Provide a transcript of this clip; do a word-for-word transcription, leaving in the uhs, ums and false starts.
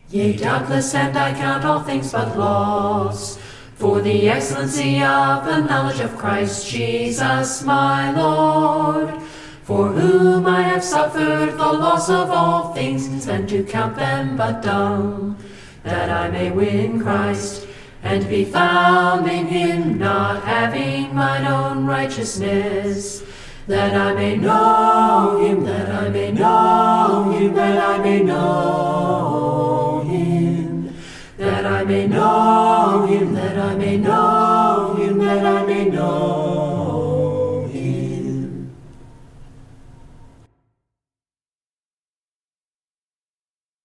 Yea, doubtless, and I count all things but loss, for the excellency of the knowledge of Christ Jesus my Lord, for whom I have suffered the loss of all things, and to count them but dung, that I may win Christ, and be found in him, not having mine own righteousness, that I may know him, that I may know him, that I may know him, that I may know